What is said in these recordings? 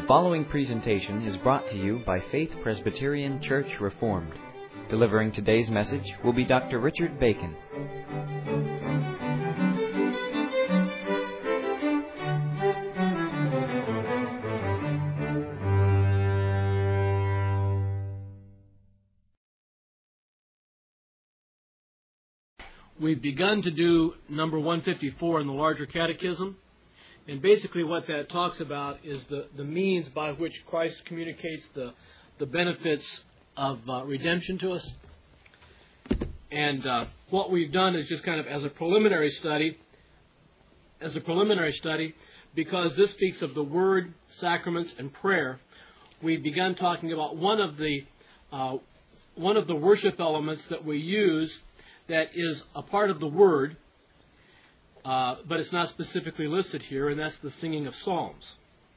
following presentation is brought to you by Faith Presbyterian Church Reformed. Delivering today's message will be Dr. Richard Bacon. We've begun to do number 154 in the larger catechism, and basically what that talks about is the means by which Christ communicates the benefits of redemption to us. And what we've done is just kind of as a preliminary study, because this speaks of the Word, sacraments, and prayer, we've begun talking about one of the worship elements that we use that is a part of the Word, but it's not specifically listed here, and that's the singing of psalms.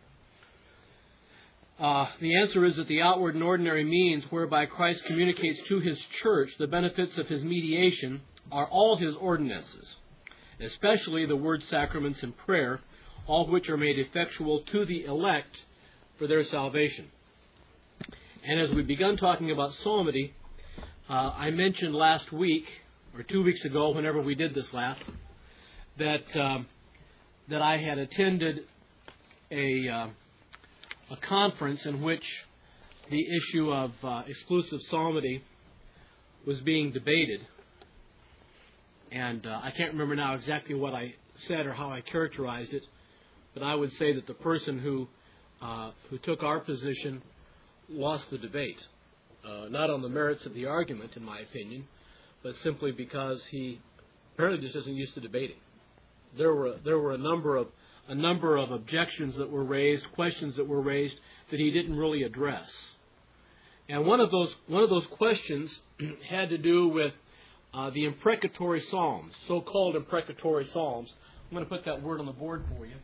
The answer is that the outward and ordinary means whereby Christ communicates to His church the benefits of His mediation are all His ordinances, especially the Word, sacraments, and prayer, all which are made effectual to the elect for their salvation. And as we begun talking about psalmody, I mentioned last week, or 2 weeks ago, whenever we did this last, that I had attended a conference in which the issue of exclusive psalmody was being debated. And I can't remember now exactly what I said or how I characterized it, but I would say that the person who took our position lost the debate. Not on the merits of the argument, in my opinion, but simply because he apparently just isn't used to debating. There were a number of objections that were raised, questions that were raised that he didn't really address. And one of those questions had to do with the imprecatory psalms, so-called imprecatory psalms. I'm going to put that word on the board for you.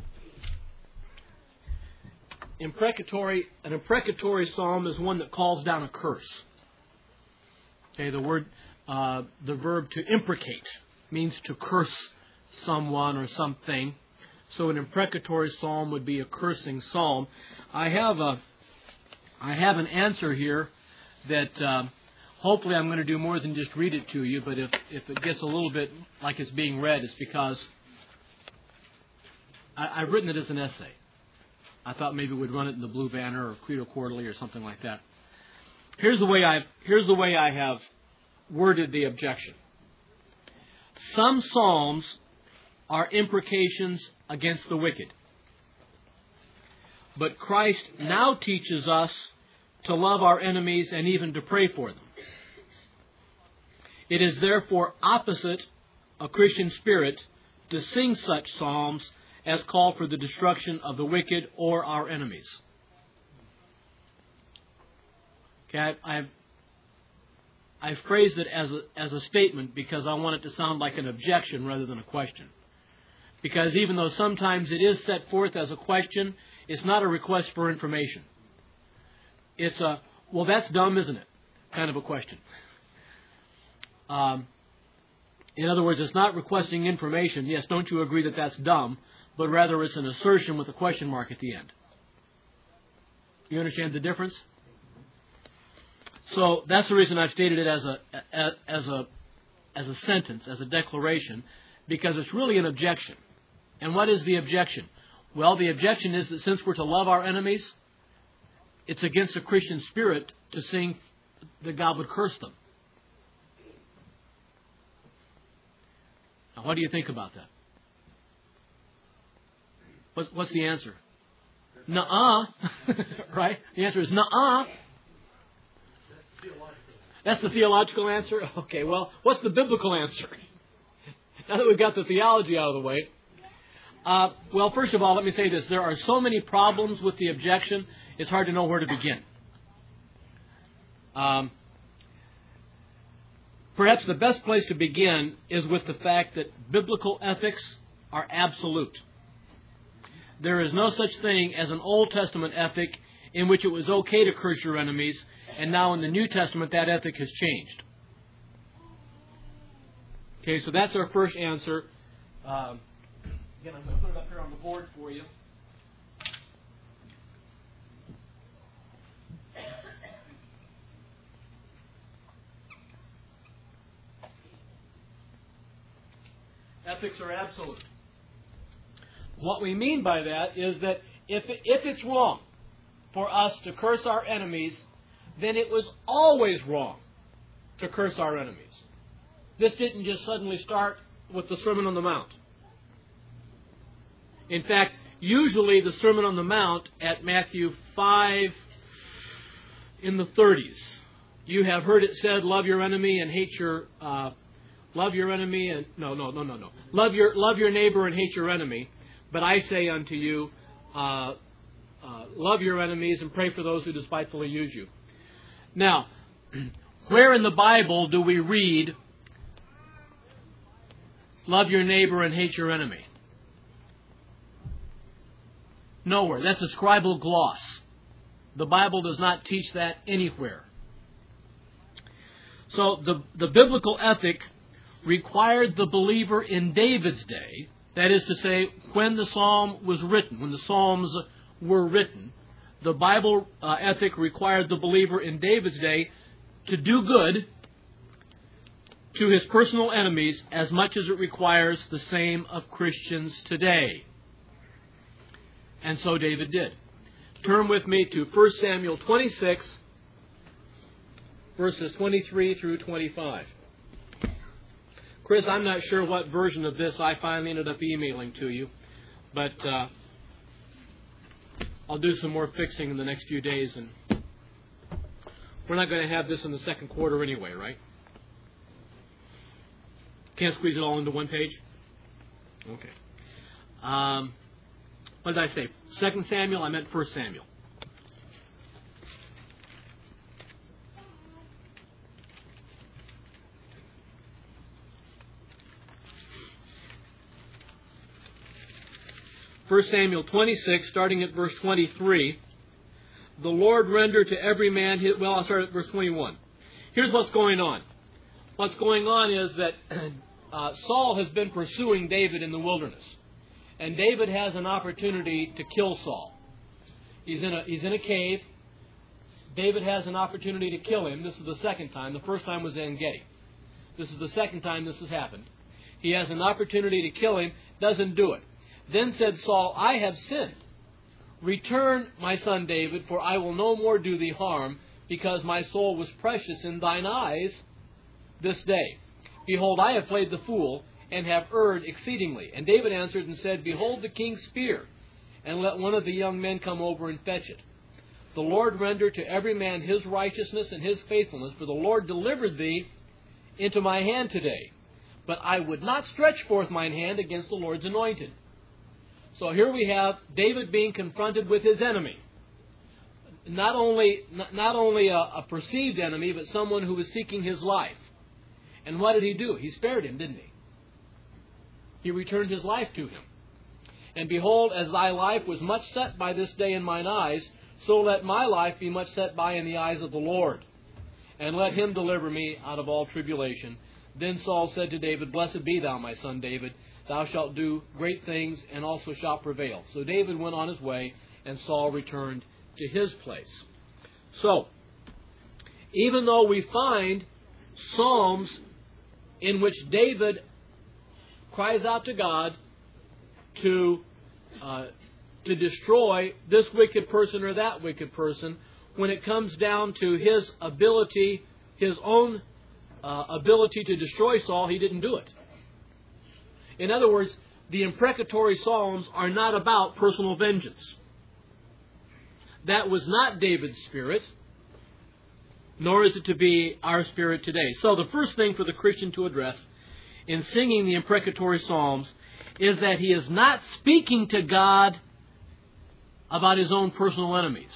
An imprecatory psalm is one that calls down a curse. Okay, the verb to imprecate means to curse someone or something. So an imprecatory psalm would be a cursing psalm. I have an answer here that hopefully I'm going to do more than just read it to you, but if it gets a little bit like it's being read, it's because I've written it as an essay. I thought maybe we'd run it in the Blue Banner or Credo Quarterly or something like that. Here's the way I have worded the objection. Some psalms are imprecations against the wicked. But Christ now teaches us to love our enemies and even to pray for them. It is therefore opposite a Christian spirit to sing such psalms as call for the destruction of the wicked or our enemies. Okay, I phrased it as a statement because I want it to sound like an objection rather than a question. Because even though sometimes it is set forth as a question, it's not a request for information. It's a, well, that's dumb, isn't it? Kind of a question. In other words, it's not requesting information. Yes, don't you agree that that's dumb? But rather it's an assertion with a question mark at the end. You understand the difference? So that's the reason I've stated it as a sentence, as a declaration, because it's really an objection. And what is the objection? Well, the objection is that since we're to love our enemies, it's against a Christian spirit to sing that God would curse them. Now, what do you think about that? What's the answer? Nuh-uh. Right? The answer is nuh-uh. That's the theological answer? Okay, well, what's the biblical answer? Now that we've got the theology out of the way. Well, first of all, let me say this. There are so many problems with the objection, it's hard to know where to begin. Perhaps the best place to begin is with the fact that biblical ethics are absolute. There is no such thing as an Old Testament ethic in which it was okay to curse your enemies, and now in the New Testament that ethic has changed. Okay, so that's our first answer. Again, I'm going to put it up here on the board for you. Ethics are absolute. What we mean by that is that if it's wrong for us to curse our enemies, then it was always wrong to curse our enemies. This didn't just suddenly start with the Sermon on the Mount. In fact, usually the Sermon on the Mount at Matthew 5 in the 30s, you have heard it said, love your enemy and hate your love your enemy and no. Love your neighbor and hate your enemy. But I say unto you, love your enemies and pray for those who despitefully use you. Now, where in the Bible do we read, love your neighbor and hate your enemy? Nowhere. That's a scribal gloss. The Bible does not teach that anywhere. So the biblical ethic required the believer in David's day, that is to say, when the psalm was written, when the Psalms were written, the Bible ethic required the believer in David's day to do good to his personal enemies as much as it requires the same of Christians today. And so David did. Turn with me to 1 Samuel 26, verses 23 through 25. Chris, I'm not sure what version of this I finally ended up emailing to you, but I'll do some more fixing in the next few days, and we're not going to have this in the second quarter anyway, right? Can't squeeze it all into one page? Okay. What did I say? 2 Samuel? I meant 1 Samuel. First Samuel 26, starting at verse 23. The Lord rendered to every man his... Well, I'll start at verse 21. Here's what's going on. What's going on is that Saul has been pursuing David in the wilderness. And David has an opportunity to kill Saul. He's in a cave. David has an opportunity to kill him. This is the second time. The first time was En Gedi. This is the second time this has happened. He has an opportunity to kill him, doesn't do it. Then said Saul, I have sinned. Return, my son David, for I will no more do thee harm, because my soul was precious in thine eyes this day. Behold, I have played the fool, and have erred exceedingly. And David answered and said, Behold the king's spear, and let one of the young men come over and fetch it. The Lord render to every man his righteousness and his faithfulness, for the Lord delivered thee into my hand today. But I would not stretch forth mine hand against the Lord's anointed. So here we have David being confronted with his enemy. Not only a perceived enemy, but someone who was seeking his life. And what did he do? He spared him, didn't he? He returned his life to him. And behold, as thy life was much set by this day in mine eyes, so let my life be much set by in the eyes of the Lord. And let him deliver me out of all tribulation. Then Saul said to David, Blessed be thou, my son David. Thou shalt do great things, and also shalt prevail. So David went on his way, and Saul returned to his place. So, even though we find Psalms in which David cries out to God to destroy this wicked person or that wicked person, when it comes down to his ability, his own ability to destroy Saul, he didn't do it. In other words, the imprecatory Psalms are not about personal vengeance. That was not David's spirit, nor is it to be our spirit today. So the first thing for the Christian to address in singing the imprecatory Psalms is that he is not speaking to God about his own personal enemies.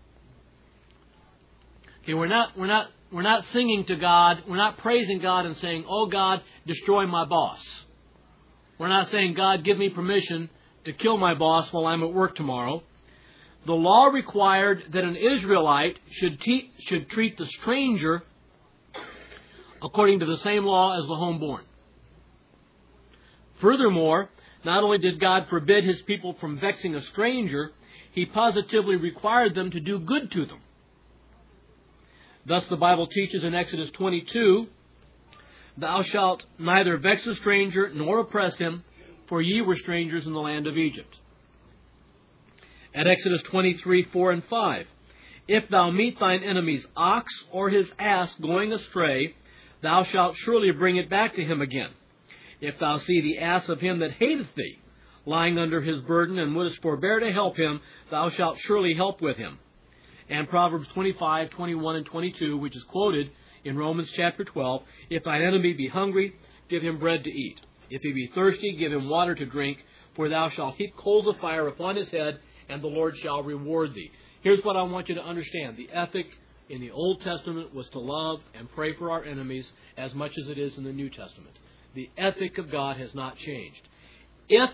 Okay, we're not singing to God, we're not praising God and saying, Oh God, destroy my boss. We're not saying, God, give me permission to kill my boss while I'm at work tomorrow. The law required that an Israelite should treat the stranger according to the same law as the homeborn. Furthermore, not only did God forbid his people from vexing a stranger, he positively required them to do good to them. Thus the Bible teaches in Exodus 22, Thou shalt neither vex a stranger nor oppress him, for ye were strangers in the land of Egypt. At Exodus 23:4 and 5, If thou meet thine enemy's ox or his ass going astray, thou shalt surely bring it back to him again. If thou see the ass of him that hateth thee, lying under his burden, and wouldest forbear to help him, thou shalt surely help with him. And Proverbs 25:21 and 22, which is quoted in Romans chapter 12, If thine enemy be hungry, give him bread to eat. If he be thirsty, give him water to drink, for thou shalt heap coals of fire upon his head, and the Lord shall reward thee. Here's what I want you to understand. The ethic in the Old Testament was to love and pray for our enemies as much as it is in the New Testament. The ethic of God has not changed. If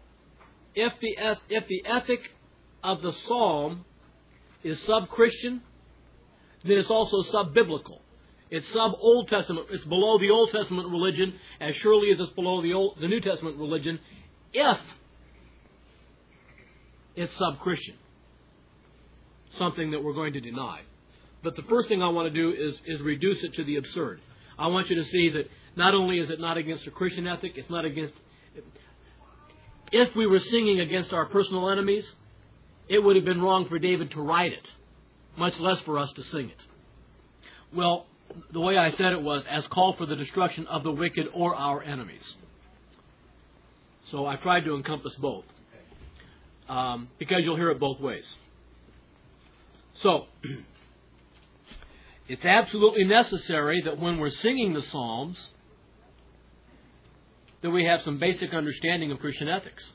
the ethic of the Psalm is sub-Christian, then it's also sub-biblical. It's sub-Old Testament. It's below the Old Testament religion as surely as it's below the New Testament religion if it's sub-Christian. Something that we're going to deny. But the first thing I want to do is reduce it to the absurd. I want you to see that not only is it not against a Christian ethic, it's not against... If we were singing against our personal enemies, it would have been wrong for David to write it, much less for us to sing it. Well, the way I said it was, as call for the destruction of the wicked or our enemies. So I tried to encompass both, because you'll hear it both ways. So, it's absolutely necessary that when we're singing the Psalms, that we have some basic understanding of Christian ethics.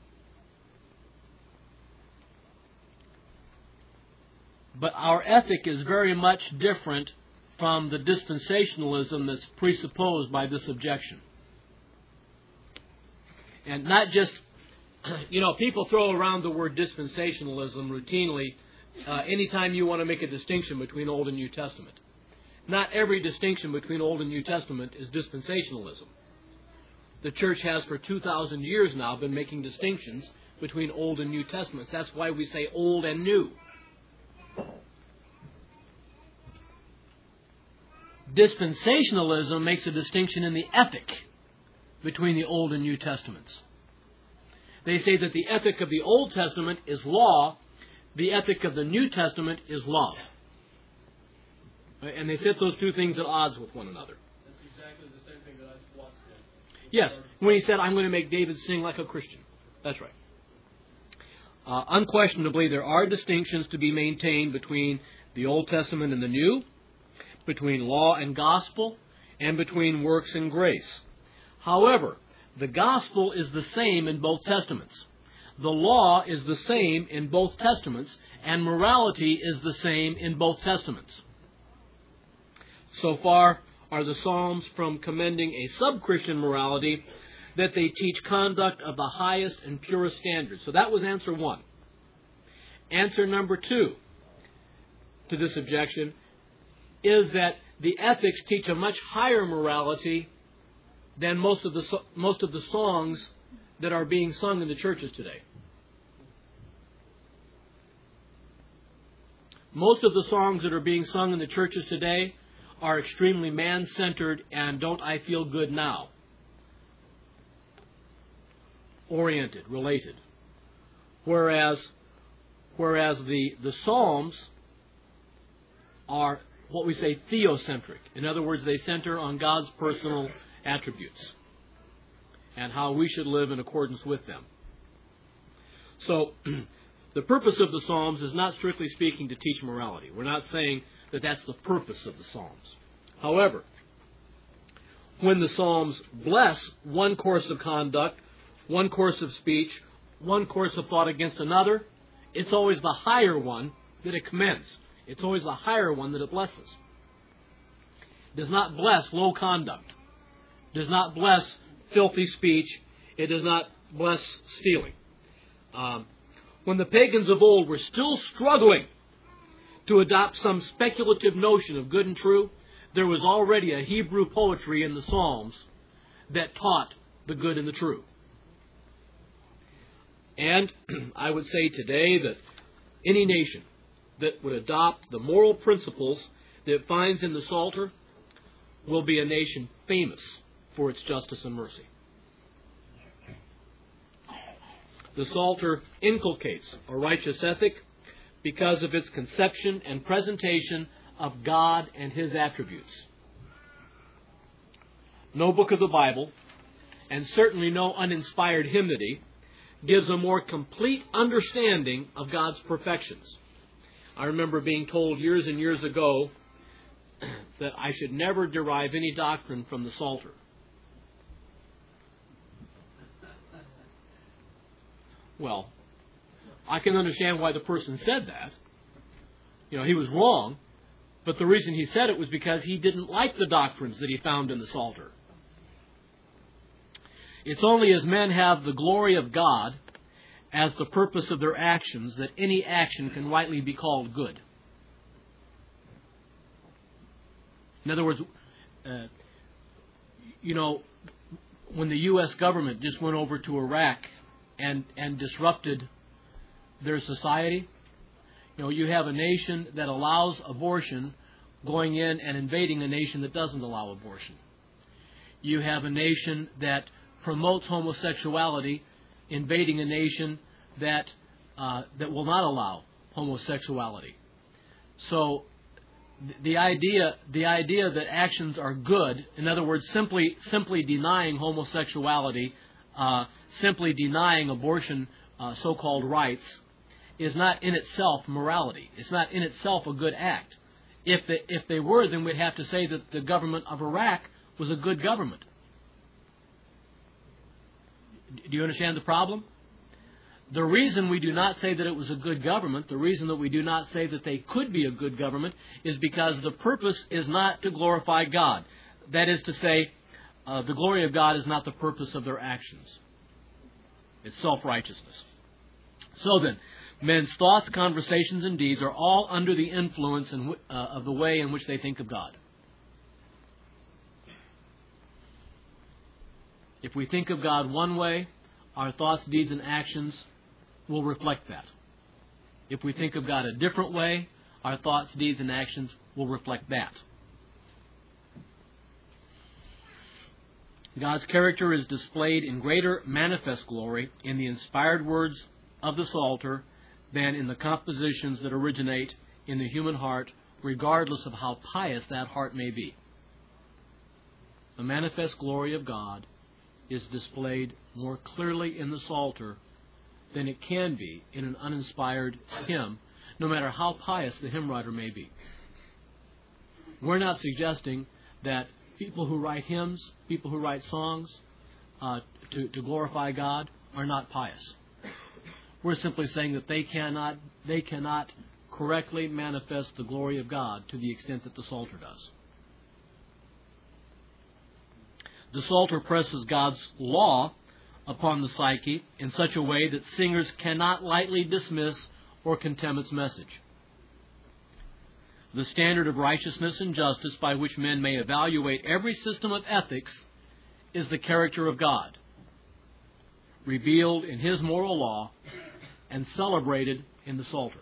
But our ethic is very much different from the dispensationalism that's presupposed by this objection. And not just, people throw around the word dispensationalism routinely anytime you want to make a distinction between Old and New Testament. Not every distinction between Old and New Testament is dispensationalism. The church has for 2,000 years now been making distinctions between Old and New Testaments. That's why we say Old and New. Dispensationalism makes a distinction in the ethic between the Old and New Testaments. They say that the ethic of the Old Testament is law, the ethic of the New Testament is love. And they set those two things at odds with one another. That's exactly the same thing that Watts did. Yes, when he said, I'm going to make David sing like a Christian. That's right. Unquestionably, there are distinctions to be maintained between the Old Testament and the New, between law and gospel, and between works and grace. However, the gospel is the same in both testaments. The law is the same in both testaments, and morality is the same in both testaments. So far are the Psalms from commending a sub-Christian morality that they teach conduct of the highest and purest standards. So that was answer one. Answer number two to this objection is that the ethics teach a much higher morality than most of the songs that are being sung in the churches today. Most of the songs that are being sung in the churches today are extremely man-centered and don't I feel good now oriented, related. Whereas the Psalms are what we say theocentric. In other words, they center on God's personal attributes and how we should live in accordance with them. So, the purpose of the Psalms is not strictly speaking to teach morality. We're not saying that that's the purpose of the Psalms. However, when the Psalms bless one course of conduct, one course of speech, one course of thought against another, it's always the higher one that it commends. It's always the higher one that it blesses. It does not bless low conduct. It does not bless filthy speech. It does not bless stealing. When the pagans of old were still struggling to adopt some speculative notion of good and true, there was already a Hebrew poetry in the Psalms that taught the good and the true. And I would say today that any nation that would adopt the moral principles that it finds in the Psalter will be a nation famous for its justice and mercy. The Psalter inculcates a righteous ethic because of its conception and presentation of God and His attributes. No book of the Bible, and certainly no uninspired hymnody, gives a more complete understanding of God's perfections. I remember being told years and years ago that I should never derive any doctrine from the Psalter. Well, I can understand why the person said that. He was wrong, but the reason he said it was because he didn't like the doctrines that he found in the Psalter. It's only as men have the glory of God as the purpose of their actions that any action can rightly be called good. In other words, when the U.S. government just went over to Iraq and disrupted their society, you have a nation that allows abortion going in and invading a nation that doesn't allow abortion. You have a nation that promotes homosexuality, invading a nation that will not allow homosexuality. So the idea that actions are good, in other words, simply denying homosexuality, simply denying abortion, so-called rights, is not in itself morality. It's not in itself a good act. If they were, then we'd have to say that the government of Iraq was a good government. Do you understand the problem? The reason we do not say that it was a good government, the reason that we do not say that they could be a good government, is because the purpose is not to glorify God. That is to say, the glory of God is not the purpose of their actions. It's self-righteousness. So then, men's thoughts, conversations, and deeds are all under the influence of the way in which they think of God. If we think of God one way, our thoughts, deeds, and actions will reflect that. If we think of God a different way, our thoughts, deeds, and actions will reflect that. God's character is displayed in greater manifest glory in the inspired words of the Psalter than in the compositions that originate in the human heart, regardless of how pious that heart may be. The manifest glory of God is displayed more clearly in the Psalter than it can be in an uninspired hymn, no matter how pious the hymn writer may be. We're not suggesting that people who write hymns, people who write songs to glorify God are not pious. We're simply saying that they cannot correctly manifest the glory of God to the extent that the Psalter does. The Psalter presses God's law upon the psyche in such a way that singers cannot lightly dismiss or contemn its message. The standard of righteousness and justice by which men may evaluate every system of ethics is the character of God, revealed in His moral law and celebrated in the Psalter.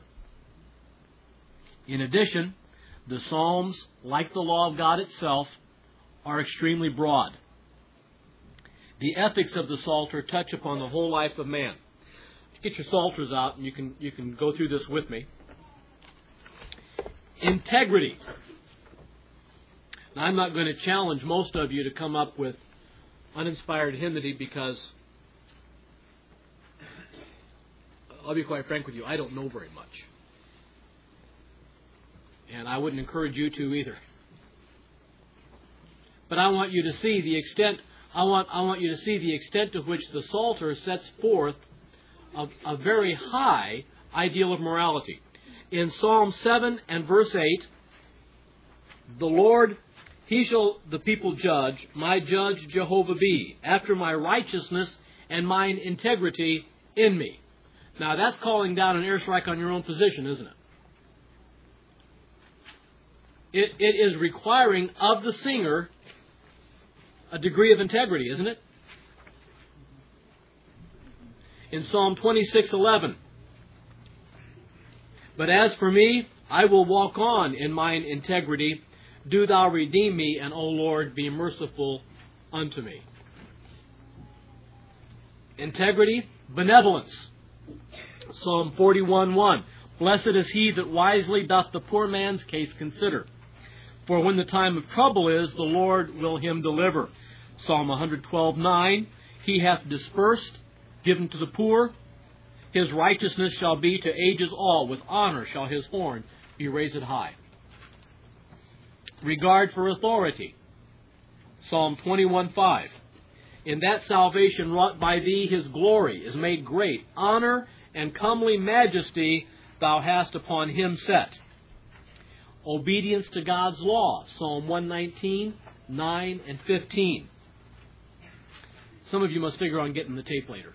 In addition, the Psalms, like the law of God itself, are extremely broad. The ethics of the Psalter touch upon the whole life of man. Get your Psalters out and you can go through this with me. Integrity. Now, I'm not going to challenge most of you to come up with uninspired hymnody because, I'll be quite frank with you, I don't know very much. And I wouldn't encourage you to either. But I want you to see the extent. I want you to see the extent to which the Psalter sets forth a very high ideal of morality. In Psalm 7 and verse 8, the Lord, He shall the people judge, my judge Jehovah be, after my righteousness and mine integrity in me. Now that's calling down an airstrike on your own position, isn't it? It is requiring of the singer a degree of integrity, isn't it? In Psalm 26:11, but as for me, I will walk on in mine integrity Do thou redeem me, and, O Lord, be merciful unto me. Integrity, benevolence. Psalm 41:1. Blessed is he that wisely doth the poor man's case consider. For when the time of trouble is, the Lord will him deliver. Psalm 112:9. He hath dispersed, given to the poor. His righteousness shall be to ages all. With honor shall his horn be raised high. Regard for authority. Psalm 21:5. In that salvation wrought by thee, his glory is made great. Honor and comely majesty thou hast upon him set. Obedience to God's law. Psalm 119:9 and 15. Some of you must figure on getting the tape later.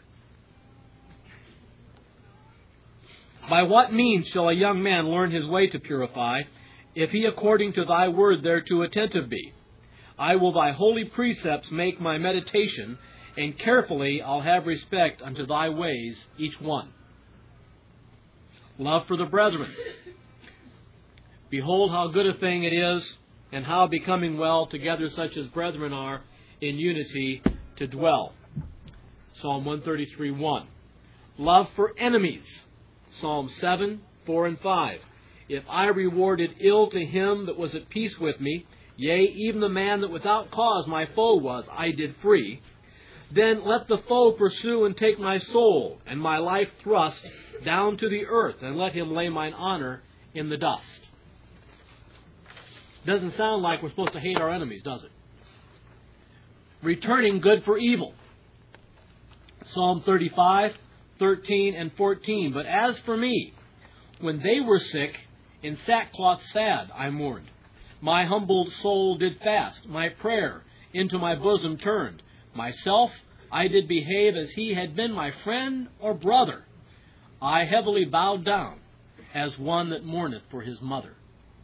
By what means shall a young man learn his way to purify, if he according to thy word thereto attentive be? I will thy holy precepts make my meditation, and carefully I'll have respect unto thy ways, each one. Love for the brethren. Behold how good a thing it is, and how becoming well together such as brethren are in unity to dwell. Psalm 133:1. Love for enemies. Psalm 7:4 and 5. If I rewarded ill to him that was at peace with me, yea, even the man that without cause my foe was, I did free, then let the foe pursue and take my soul, and my life thrust down to the earth, and let him lay mine honor in the dust. Doesn't sound like we're supposed to hate our enemies, does it? Returning good for evil. Psalm 35:13 and 14. But as for me, when they were sick, in sackcloth sad I mourned. My humbled soul did fast, my prayer into my bosom turned. Myself I did behave as he had been my friend or brother. I heavily bowed down, as one that mourneth for his mother.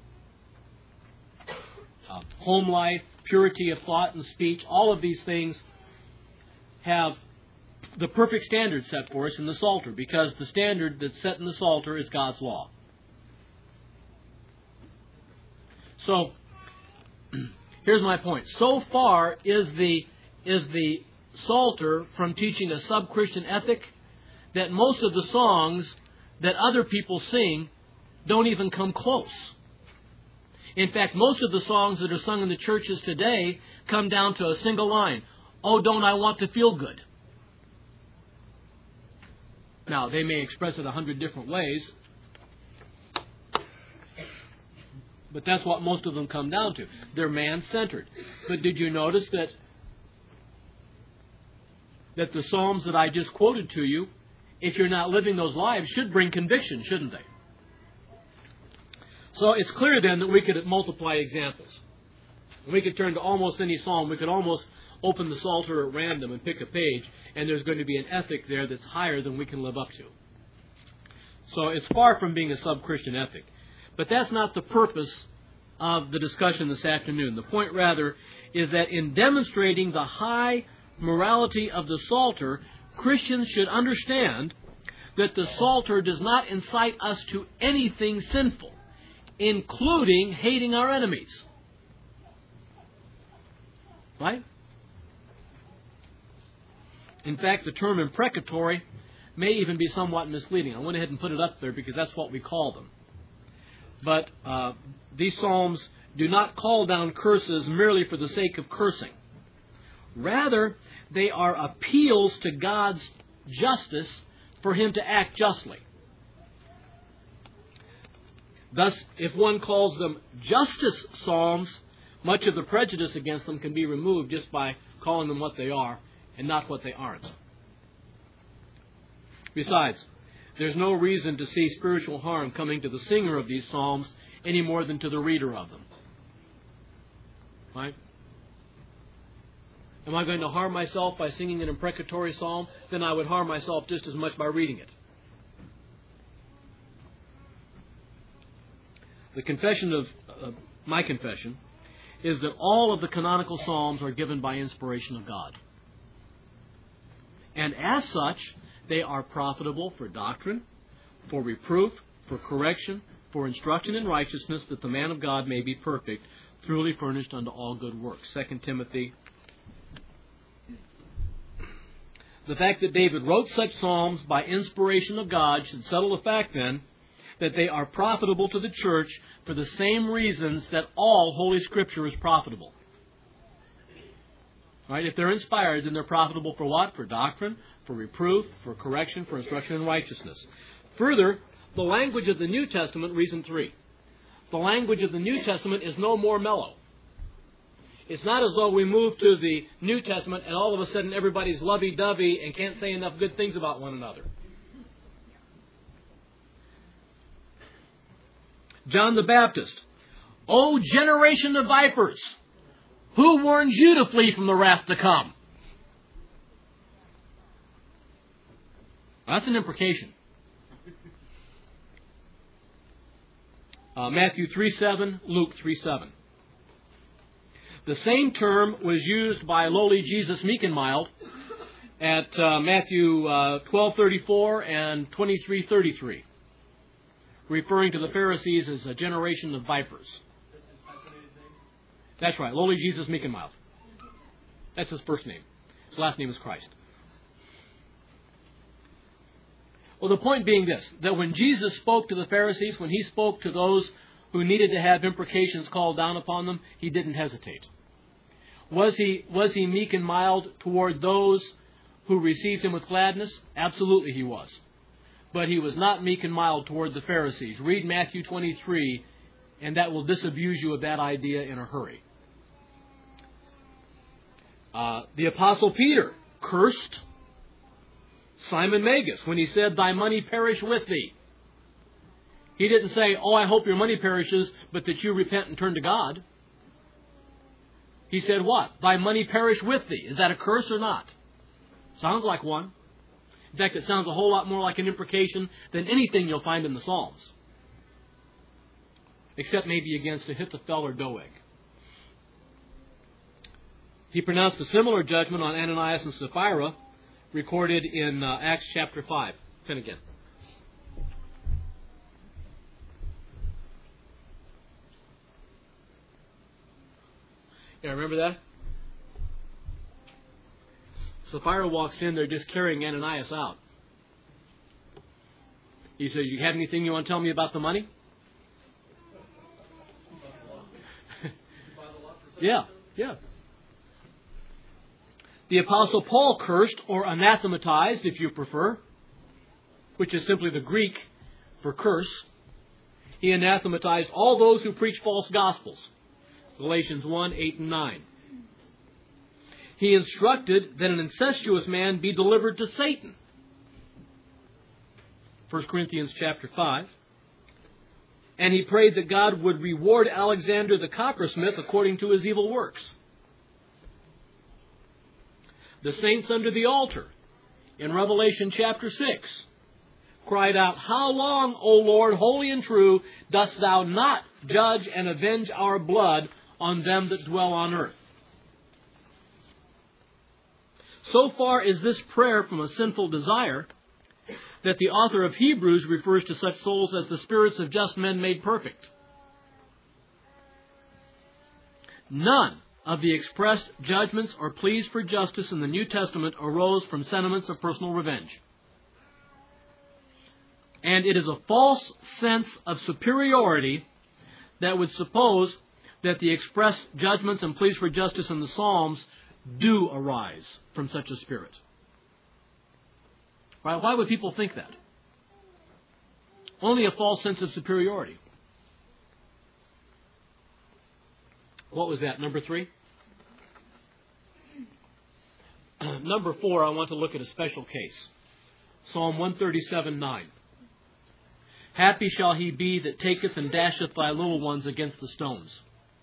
Home life, purity of thought and speech, all of these things have the perfect standard set for us in the Psalter, because the standard that's set in the Psalter is God's law. So, here's my point. So far is the Psalter from teaching a sub-Christian ethic that most of the songs that other people sing don't even come close. In fact, most of the songs that are sung in the churches today come down to a single line. Oh, don't I want to feel good? Now, they may express it 100 different ways, but that's what most of them come down to. They're man-centered. But did you notice that the Psalms that I just quoted to you, if you're not living those lives, should bring conviction, shouldn't they? So it's clear then that we could multiply examples. We could turn to almost any psalm. We could almost open the Psalter at random and pick a page, and there's going to be an ethic there that's higher than we can live up to. So it's far from being a sub-Christian ethic. But that's not the purpose of the discussion this afternoon. The point, rather, is that in demonstrating the high morality of the Psalter, Christians should understand that the Psalter does not incite us to anything sinful, including hating our enemies. Right? In fact, the term imprecatory may even be somewhat misleading. I went ahead and put it up there because that's what we call them. But these psalms do not call down curses merely for the sake of cursing. Rather, they are appeals to God's justice for Him to act justly. Thus, if one calls them justice psalms, much of the prejudice against them can be removed just by calling them what they are and not what they aren't. Besides, there's no reason to see spiritual harm coming to the singer of these psalms any more than to the reader of them. Right? Am I going to harm myself by singing an imprecatory psalm? Then I would harm myself just as much by reading it. The confession of my confession is that all of the canonical psalms are given by inspiration of God. And as such, they are profitable for doctrine, for reproof, for correction, for instruction in righteousness, that the man of God may be perfect, truly furnished unto all good works. 2 Timothy. The fact that David wrote such psalms by inspiration of God should settle the fact, then, that they are profitable to the church for the same reasons that all Holy Scripture is profitable. Right? If they're inspired, then they're profitable for what? For doctrine, for reproof, for correction, for instruction in righteousness. Further, the language of the New Testament, reason 3. The language of the New Testament is no more mellow. It's not as though we move to the New Testament and all of a sudden everybody's lovey-dovey and can't say enough good things about one another. John the Baptist. O generation of vipers, who warns you to flee from the wrath to come? That's an imprecation. Matthew 3:7, Luke 3:7. The same term was used by lowly Jesus, meek and mild, at Matthew 12:34 and 23:33, referring to the Pharisees as a generation of vipers. That's right, lowly Jesus, meek and mild. That's his first name. His last name is Christ. Well, the point being this, that when Jesus spoke to the Pharisees, when he spoke to those who needed to have imprecations called down upon them, he didn't hesitate. Was he meek and mild toward those who received him with gladness? Absolutely he was. But he was not meek and mild toward the Pharisees. Read Matthew 23, and that will disabuse you of that idea in a hurry. The Apostle Peter cursed Simon Magus when he said, "Thy money perish with thee." He didn't say, "Oh, I hope your money perishes, but that you repent and turn to God." He said what? "Thy money perish with thee." Is that a curse or not? Sounds like one. In fact, it sounds a whole lot more like an imprecation than anything you'll find in the Psalms. Except maybe against Ahithophel or Doeg. He pronounced a similar judgment on Ananias and Sapphira, recorded in Acts chapter 5. 10 again. Yeah, remember that? Sapphira walks in, they're just carrying Ananias out. He says, "You have anything you want to tell me about the money?" Yeah. The Apostle Paul cursed, or anathematized, if you prefer, which is simply the Greek for curse. He anathematized all those who preach false gospels. Galatians 1, 8 and 9. He instructed that an incestuous man be delivered to Satan. 1 Corinthians chapter 5. And he prayed that God would reward Alexander the coppersmith according to his evil works. The saints under the altar, in Revelation chapter 6, cried out, "How long, O Lord, holy and true, dost thou not judge and avenge our blood on them that dwell on earth?" So far is this prayer from a sinful desire that the author of Hebrews refers to such souls as the spirits of just men made perfect. None of the expressed judgments or pleas for justice in the New Testament arose from sentiments of personal revenge. And it is a false sense of superiority that would suppose that the expressed judgments and pleas for justice in the Psalms do arise from such a spirit. Right? Why would people think that? Only a false sense of superiority. What was that? Number 3? Number 4, I want to look at a special case. Psalm 137:9. Happy shall he be that taketh and dasheth thy little ones against the stones.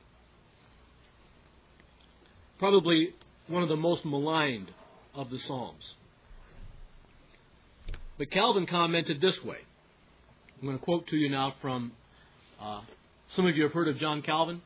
Probably one of the most maligned of the Psalms. But Calvin commented this way. I'm going to quote to you now from, some of you have heard of John Calvin.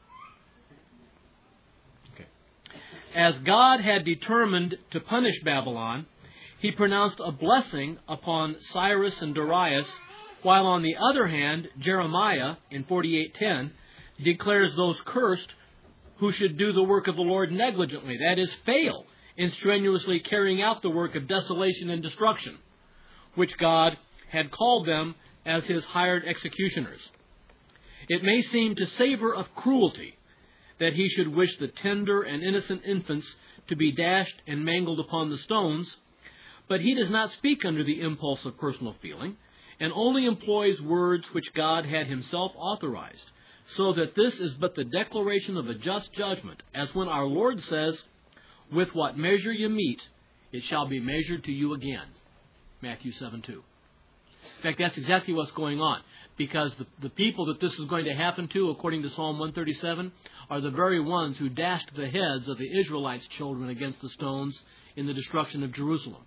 Okay. As God had determined to punish Babylon, he pronounced a blessing upon Cyrus and Darius, while on the other hand, Jeremiah in 48:10 declares those cursed who should do the work of the Lord negligently, that is, fail in strenuously carrying out the work of desolation and destruction, which God had called them as his hired executioners. It may seem to savor of cruelty that he should wish the tender and innocent infants to be dashed and mangled upon the stones, but he does not speak under the impulse of personal feeling, and only employs words which God had himself authorized, so that this is but the declaration of a just judgment, as when our Lord says, "With what measure you meet, it shall be measured to you again." Matthew 7:2. In fact, that's exactly what's going on, because the people that this is going to happen to, according to Psalm 137, are the very ones who dashed the heads of the Israelites' children against the stones in the destruction of Jerusalem.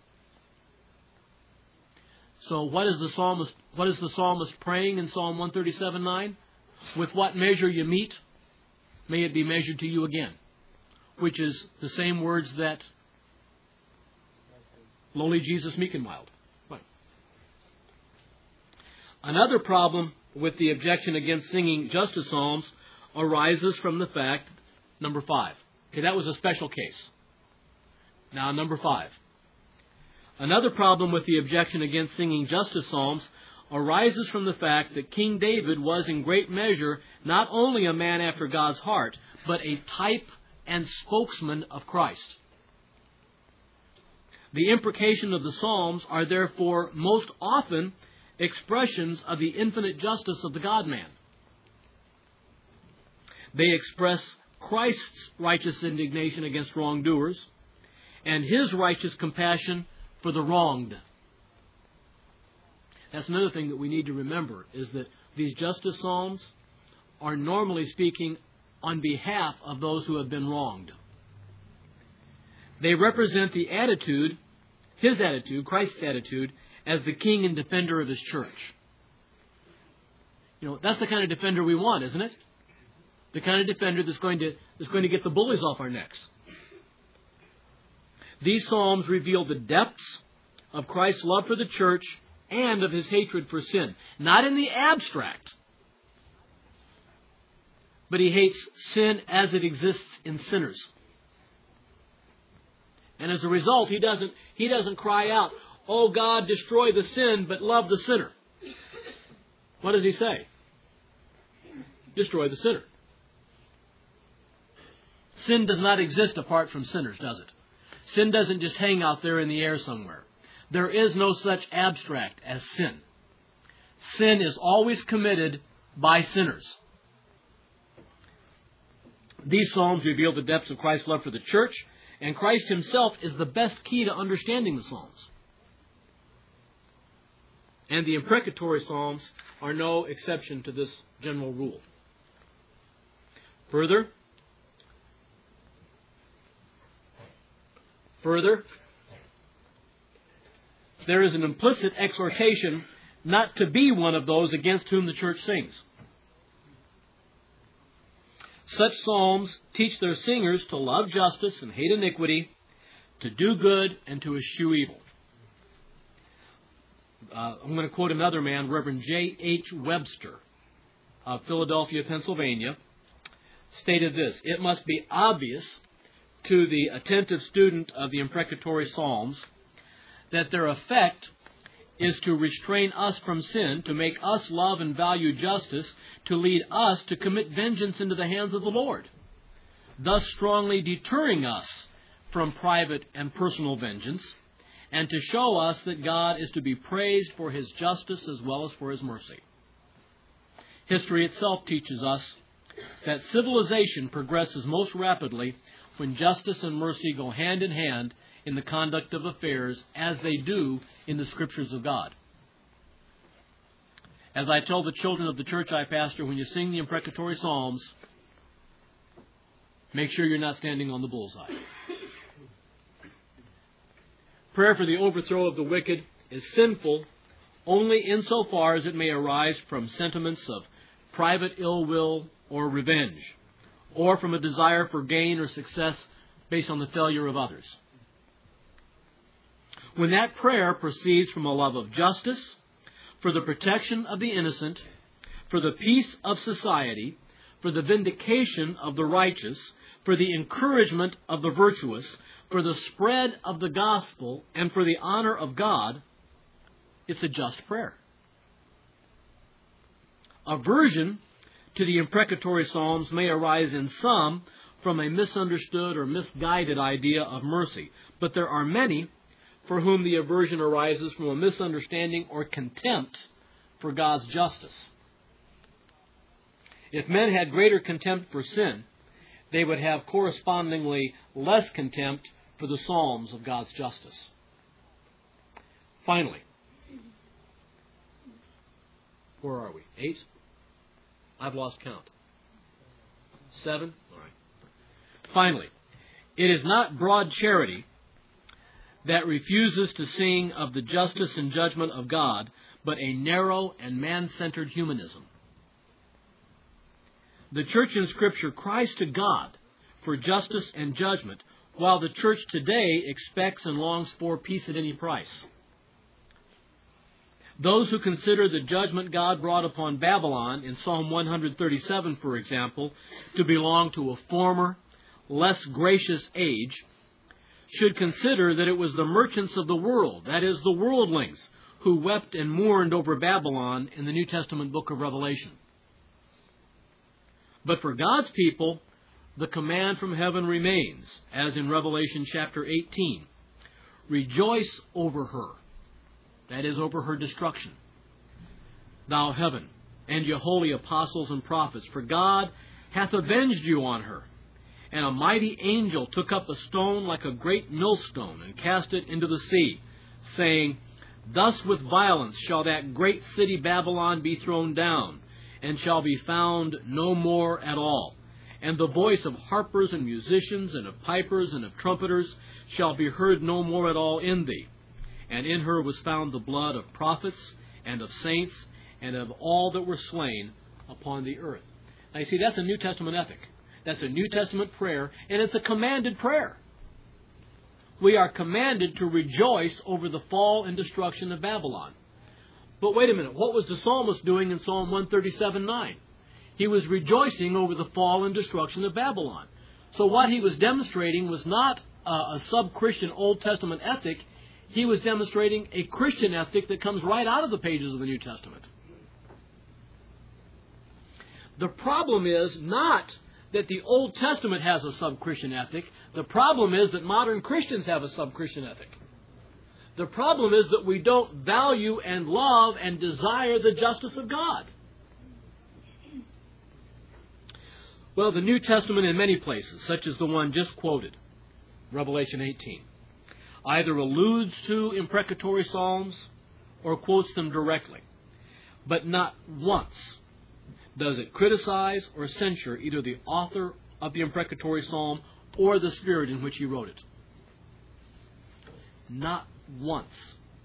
So what is the psalmist praying in Psalm 137:9? With what measure you meet, may it be measured to you again. Which is the same words that lowly Jesus, meek and mild. Right. Another problem with the objection against singing justice psalms arises from the fact, number 5. Okay, that was a special case. Now, number 5. Another problem with the objection against singing justice psalms arises from the fact that King David was in great measure not only a man after God's heart, but a type and spokesman of Christ. The imprecation of the Psalms are therefore most often expressions of the infinite justice of the God-man. They express Christ's righteous indignation against wrongdoers and his righteous compassion for the wronged. That's another thing that we need to remember, is that these justice psalms are normally speaking on behalf of those who have been wronged. They represent the attitude, his attitude, Christ's attitude, as the king and defender of his church. You know, that's the kind of defender we want, isn't it? The kind of defender that's going to get the bullies off our necks. These psalms reveal the depths of Christ's love for the church and of his hatred for sin. Not in the abstract, but he hates sin as it exists in sinners. And as a result, he doesn't cry out, "Oh God, destroy the sin, but love the sinner." What does he say? Destroy the sinner. Sin does not exist apart from sinners, does it? Sin doesn't just hang out there in the air somewhere. There is no such abstract as sin. Sin is always committed by sinners. These psalms reveal the depths of Christ's love for the church, and Christ himself is the best key to understanding the psalms. And the imprecatory psalms are no exception to this general rule. Further, there is an implicit exhortation not to be one of those against whom the church sings. Such psalms teach their singers to love justice and hate iniquity, to do good and to eschew evil. I'm going to quote another man, Reverend J.H. Webster of Philadelphia, Pennsylvania, stated this: "It must be obvious to the attentive student of the imprecatory psalms that their effect is to restrain us from sin, to make us love and value justice, to lead us to commit vengeance into the hands of the Lord, thus strongly deterring us from private and personal vengeance, and to show us that God is to be praised for his justice as well as for his mercy." History itself teaches us that civilization progresses most rapidly when justice and mercy go hand in hand in the conduct of affairs, as they do in the Scriptures of God. As I tell the children of the church I pastor, when you sing the imprecatory psalms, make sure you're not standing on the bullseye. Prayer for the overthrow of the wicked is sinful only insofar as it may arise from sentiments of private ill will or revenge, or from a desire for gain or success based on the failure of others. When that prayer proceeds from a love of justice, for the protection of the innocent, for the peace of society, for the vindication of the righteous, for the encouragement of the virtuous, for the spread of the gospel, and for the honor of God, it's a just prayer. Aversion to the imprecatory psalms may arise in some from a misunderstood or misguided idea of mercy, but there are many for whom the aversion arises from a misunderstanding or contempt for God's justice. If men had greater contempt for sin, they would have correspondingly less contempt for the psalms of God's justice. Finally, where are we? 8? I've lost count. 7? All right. Finally, it is not broad charity that refuses to sing of the justice and judgment of God, but a narrow and man-centered humanism. The church in Scripture cries to God for justice and judgment, while the church today expects and longs for peace at any price. Those who consider the judgment God brought upon Babylon in Psalm 137, for example, to belong to a former, less gracious age, should consider that it was the merchants of the world, that is, the worldlings, who wept and mourned over Babylon in the New Testament book of Revelation. But for God's people, the command from heaven remains, as in Revelation chapter 18. Rejoice over her, that is, over her destruction, thou heaven, and your holy apostles and prophets, for God hath avenged you on her. And a mighty angel took up a stone like a great millstone, and cast it into the sea, saying, Thus with violence shall that great city Babylon be thrown down, and shall be found no more at all. And the voice of harpers and musicians, and of pipers and of trumpeters, shall be heard no more at all in thee. And in her was found the blood of prophets, and of saints, and of all that were slain upon the earth. Now you see, that's a New Testament ethic. That's a New Testament prayer, and it's a commanded prayer. We are commanded to rejoice over the fall and destruction of Babylon. But wait a minute, what was the psalmist doing in Psalm 137:9? He was rejoicing over the fall and destruction of Babylon. So what he was demonstrating was not a sub-Christian Old Testament ethic. He was demonstrating a Christian ethic that comes right out of the pages of the New Testament. The problem is not that the Old Testament has a sub-Christian ethic. The problem is that modern Christians have a sub-Christian ethic. The problem is that we don't value and love and desire the justice of God. Well, the New Testament in many places, such as the one just quoted, Revelation 18, either alludes to imprecatory psalms or quotes them directly. But not once does it criticize or censure either the author of the imprecatory psalm or the spirit in which he wrote it. Not once.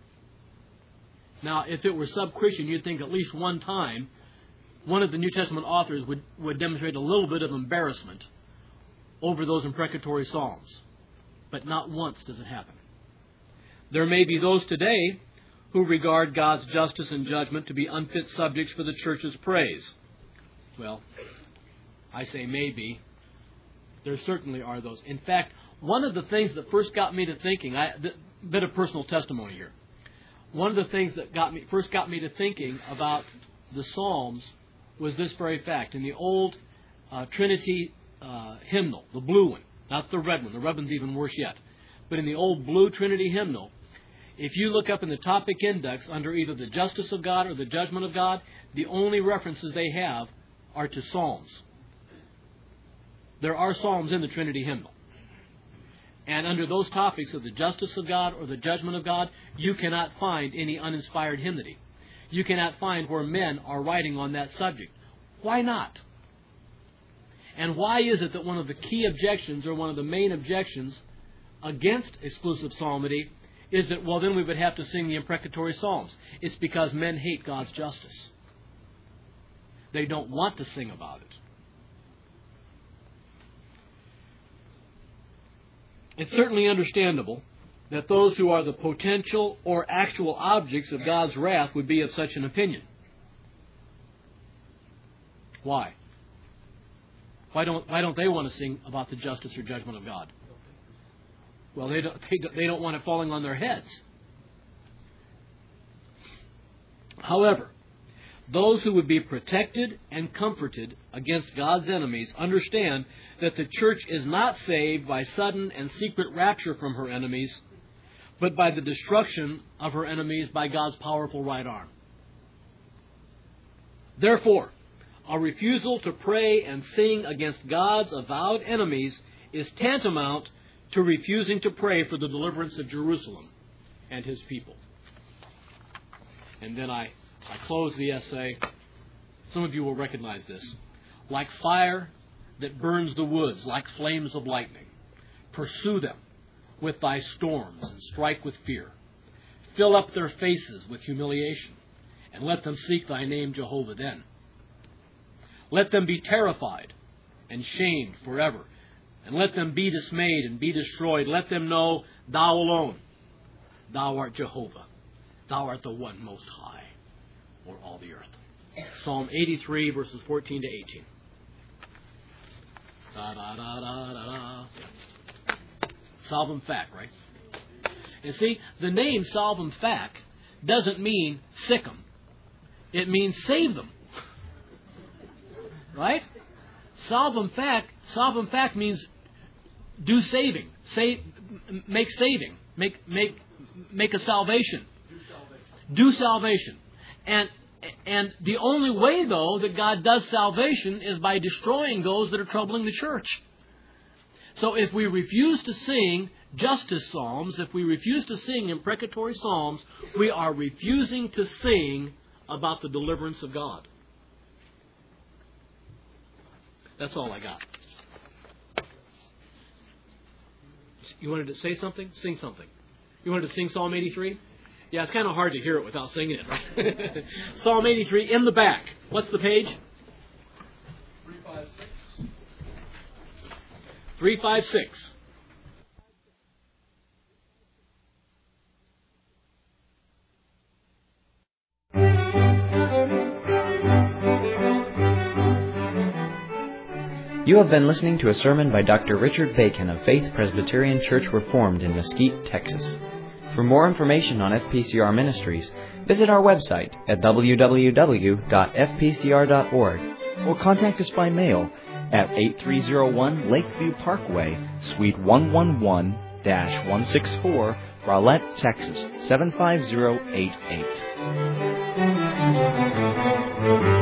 Now, if it were sub-Christian, you'd think at least one time one of the New Testament authors would demonstrate a little bit of embarrassment over those imprecatory psalms. But not once does it happen. There may be those today who regard God's justice and judgment to be unfit subjects for the church's praise. Well, I say maybe. There certainly are those. In fact, one of the things that first got me to thinking, a bit of personal testimony here. One of the things that first got me to thinking about the Psalms was this very fact. In the old Trinity hymnal, the blue one, not the red one. The red one's even worse yet. But in the old blue Trinity hymnal, if you look up in the topic index under either the justice of God or the judgment of God, the only references they have are to Psalms. There are Psalms in the Trinity hymnal. And under those topics of the justice of God or the judgment of God, you cannot find any uninspired hymnody. You cannot find where men are writing on that subject. Why not? And why is it that one of the key objections, or one of the main objections against exclusive psalmody, is that, well, then we would have to sing the imprecatory psalms? It's because men hate God's justice. They don't want to sing about it. It's certainly understandable that those who are the potential or actual objects of God's wrath would be of such an opinion. Why? Why don't they want to sing about the justice or judgment of God? Well, they don't want it falling on their heads. However, those who would be protected and comforted against God's enemies understand that the church is not saved by sudden and secret rapture from her enemies, but by the destruction of her enemies by God's powerful right arm. Therefore, a refusal to pray and sing against God's avowed enemies is tantamount to refusing to pray for the deliverance of Jerusalem and His people. And then I close the essay. Some of you will recognize this. Like fire that burns the woods, like flames of lightning, pursue them with thy storms and strike with fear. Fill up their faces with humiliation, and let them seek thy name, Jehovah, then. Let them be terrified and shamed forever, and let them be dismayed and be destroyed. Let them know thou alone, thou art Jehovah. Thou art the one most high over all the earth. Psalm 83, verses 14 to 18. Da, da, da, da, da, da. Salvum fac, right? And see, the name Salvum fac doesn't mean sick them. It means save them. Right? Salvum fac means do saving. Make saving. Make a salvation. Do salvation. And the only way, though, that God does salvation is by destroying those that are troubling the church. So if we refuse to sing justice psalms, if we refuse to sing imprecatory psalms, we are refusing to sing about the deliverance of God. That's all I got. You wanted to say something? Sing something. You wanted to sing Psalm 83? Yeah, it's kind of hard to hear it without singing it, right? Psalm 83 in the back. What's the page? 356. 356. You have been listening to a sermon by Dr. Richard Bacon of Faith Presbyterian Church Reformed in Mesquite, Texas. For more information on FPCR Ministries, visit our website at www.fpcr.org or contact us by mail at 8301 Lakeview Parkway, Suite 111-164, Rowlett, Texas 75088.